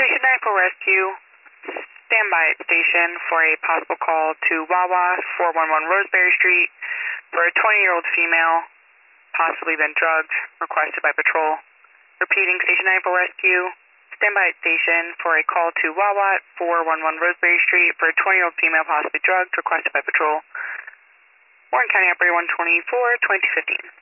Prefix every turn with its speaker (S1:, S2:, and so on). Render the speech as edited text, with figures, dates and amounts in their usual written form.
S1: Station 9 for rescue. Stand by at station for a possible call to Wawa 411 Roseberry Street for a 20-year-old female, possibly been drugged, requested by patrol. Repeating, Station 9 for rescue. Stand by at station for a call to Wawa 411 Roseberry Street for a 20-year-old female, possibly drugged, requested by patrol. Warren County Operator 124, 2215.